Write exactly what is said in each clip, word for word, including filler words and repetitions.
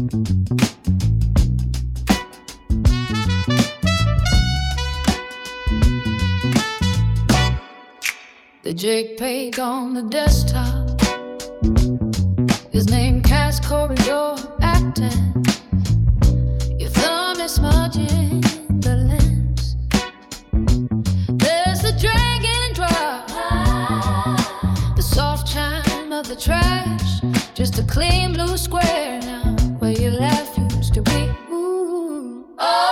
The JPEG on the desktop, his name cast corridor acting. Your thumb is smudging the lens. There's the dragging drop, the soft chime of the trash. Just a clean blue square now, where your laugh used to be. Ooh. Oh.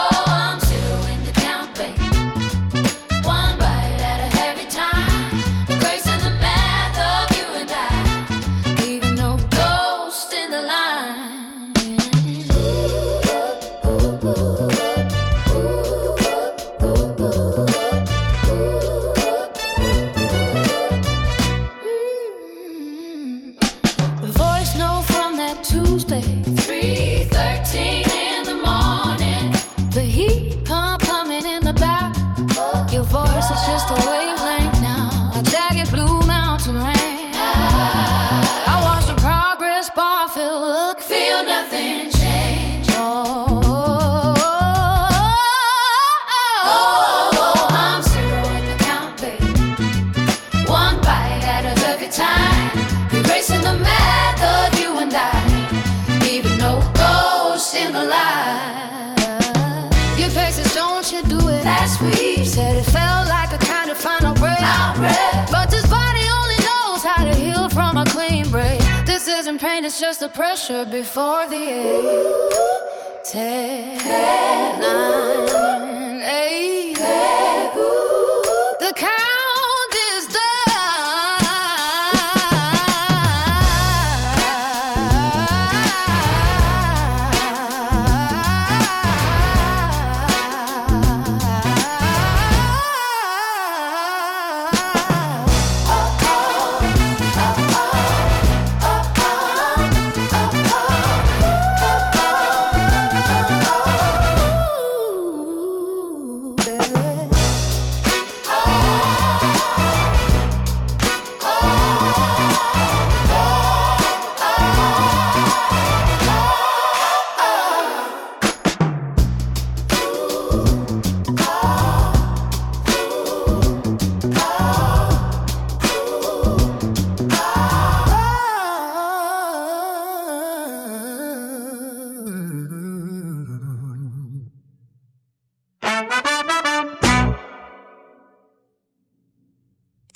Tuesday, three thirteen in the morning. The heat pump coming in the back. Your voice is just a wavelength now. A jagged blue mountain rain. I watch the progress bar fill, look, feel nothing change. Oh, oh, oh, oh, I'm zeroing the count, babe. One bite at a every time. Erasing the math of you and I. In the light, your faces, don't you do it. Last week said it felt like a kind of final break. But this body only knows how to heal from a clean break. This isn't pain, it's just the pressure before the eight. Ten, nine, eight. The count.